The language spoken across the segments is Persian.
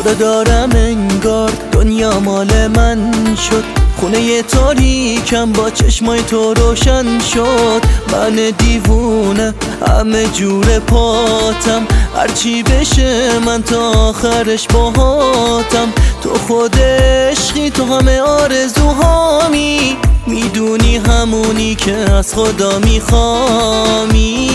خدا دارم انگار دنیا مال من شد، خونه تاریکم با چشمای تو روشن شد. من دیوونه همه جور پاتم، هرچی بشه من تا آخرش باهاتم. تو خود عشقی، تو همه آرزوهامی، میدونی همونی که از خدا میخوامی.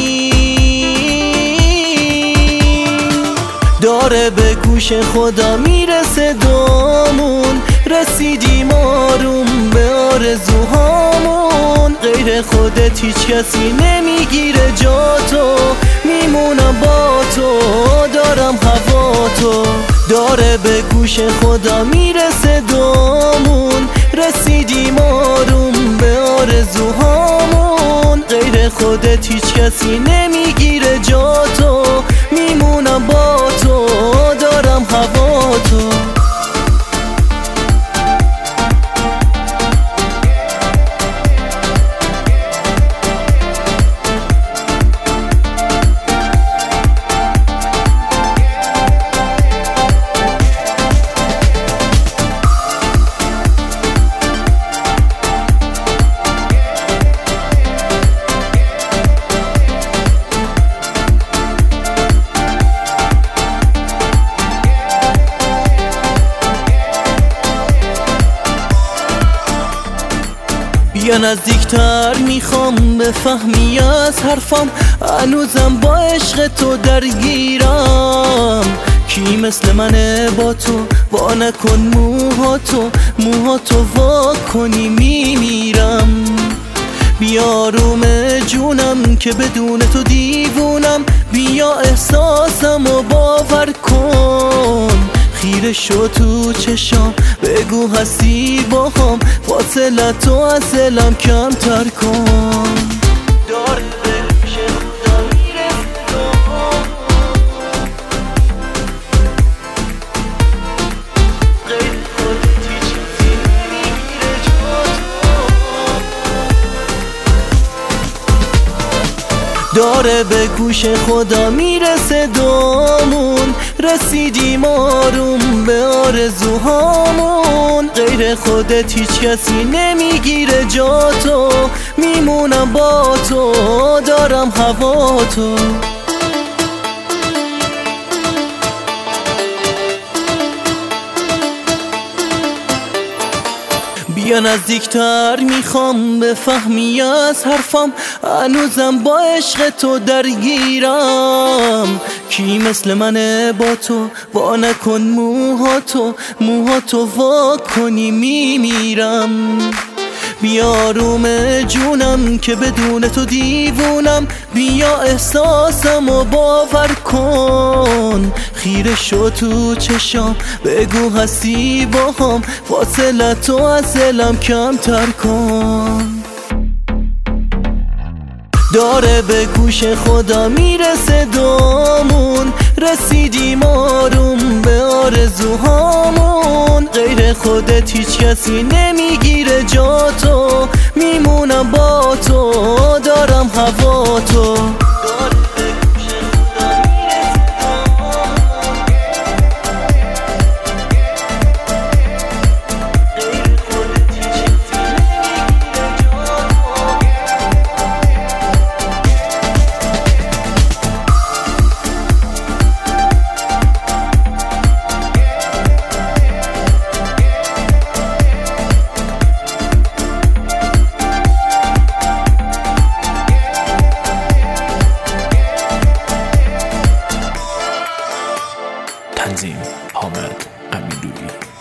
داره به گوش خدا میرسه دامون، رسیدیم آروم به آرزوهامون. غیر خودت هیچ کسی نمیگیره جاتو، میمونم با تو، دارم هوا تو. داره به گوش خدا میرسه دامون، رسیدیم آروم به آرزوهامون. غیر خودت هیچ کسی نمیگیره جاتو، میمونم با تو، دارم هوا تو. بیا نزدیکتر، میخوام بفهمی از حرفم، هنوزم با عشق تو درگیرم. کی مثل منه با تو، وا نکن موهاتو وا کنی میمیرم. بیا روم جونم که بدون تو دیوونم، بیا احساسم و باور کن. خیره شو تو چشام، بگو هستی باهام، فاصله تو از دلم کمتر کن. داره به گوش خدا میرسه دامون، غیر خودت هیچ کسی نمیگیره جاتو. داره به گوش خدا میرسه دامون، رسیدیم آروم به آرزوهامون. غیر خودت هیچ کسی نمیگیره جاتو، میمونم با تو، دارم هوا تو. بیا نزدیکتر، میخوام بفهمی از حرفم، هنوزم با عشق تو درگیرم. کی مثل منه با تو، وا نکن موهاتو وا کنی میمیرم. بیا روم جونم که بدون تو دیوونم، بیا احساسم و باور کن. خیره شو تو چشام، بگو هستی باهام، فاصله تو از دلم کمتر کن. داره به گوش خدا میرسه دامون، رسیدیم آروم به آرزوهامون. غیر خودت هیچ کسی نمیگیره جاتو، میمونم با تو، دارم هوا تو. تنظیم حامد امیرلویی.